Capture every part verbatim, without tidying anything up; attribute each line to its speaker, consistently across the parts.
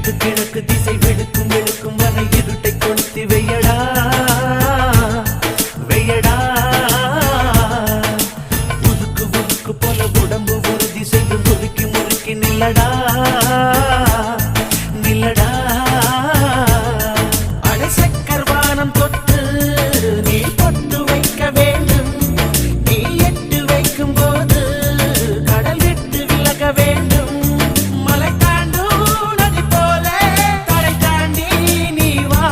Speaker 1: கிழக்கு கிழக்கு திசை வெளுக்கும் வெளுக்கும் வரை இருட்டை கொளுத்தி வெய்யடா வெய்யடா உதுக்கு உதுக்கு போல உடம்பு ஒரு திசையும் முறுக்கி முறுக்கி நில்லடா நில்லடா அடை சக்கர்வானம் தொட்டு நீ பொட்டு வைக்க வேண்டும் நீ எட்டு வைக்கும் போது கடல் விட்டு விலக வேண்டும் மலை தாண்டும் நதி போல தடை தாண்டி நீ வா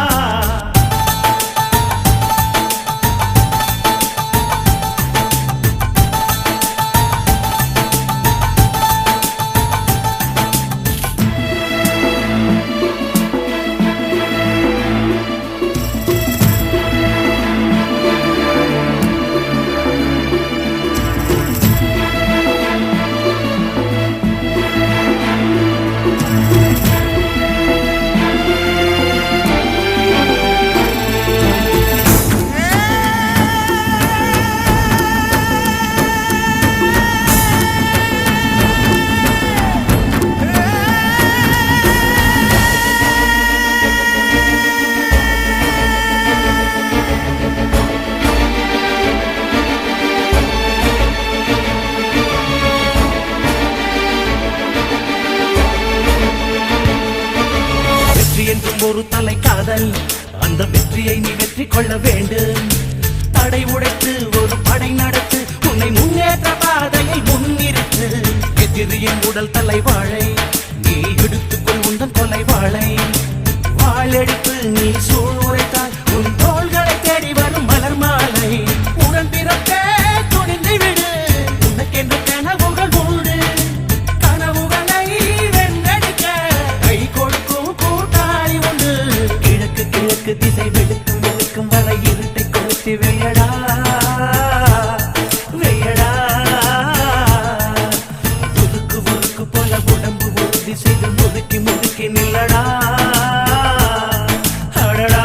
Speaker 1: என்றும் ஒரு தலை காதல் அந்த வெற்றியை நீ வெற்றி கொள்ள வேண்டும் தடை உடைத்து ஒரு படை நடத்து உன்னை முன்னேற்ற பாதையில் முன்னிறுத்து எதிரியின் உடல் தலை வாழை நீ எடுத்துக்கொள் உந்தன் கொலை வாழை வாழெடுத்து நீ சூழ் உரைத்தால் உன் தோள்களை தேடி வரும் மலர் மாலை உடன் பிறக்க துணிந்து விடு உனக்கென்று கனவுகள் உண்டு கனவுகளை வென்றெடுக்க கை கொடுக்கும் கூட்டாளி உண்டு கிழக்கு கிழக்கு திசை வெளுக்கும் வெளுக்கும் வரை இருட்டை கொளுத்தி வெய்யடா வெய்யடா உதுக்கு உதுக்கு போல உடம்பு ஒரு திசையில் முதுக்கி முதுக்கி நில்லடா அடடா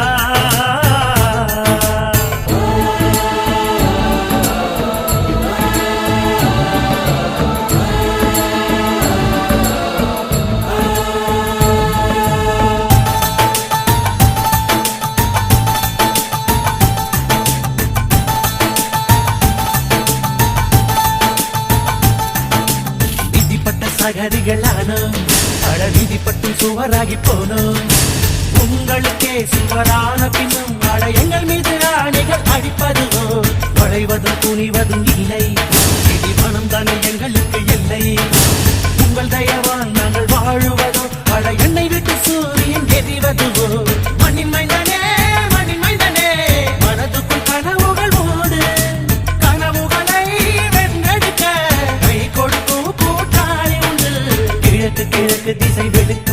Speaker 1: சகதிகளானோம் அட விதிப்பட்டும் சுவராகி போனோம் உங்களுக்கே சுவரான பின்னும் அட எங்கள் மீது ஆணைகள் அடிப்பதுவோ வளைவதும் துணிவதும் இல்லை இடி மனம் தானே எங்களுக்கு இல்லை உங்கள் தயவால் நாங்கள் வாழுவதோ அட என்னை விட்டு சூரியன் எரிவதுவோ மண்ணின் மைந்தனே மண்ணின் மைந்தனே மனதுக்குள் கனவுகள் ஓடு கனவுகளை வென்றெடுக்க கை கொடுக்கும் கூட்டாளி கிழக்கு கிழக்கு திசை வெளுக்கும்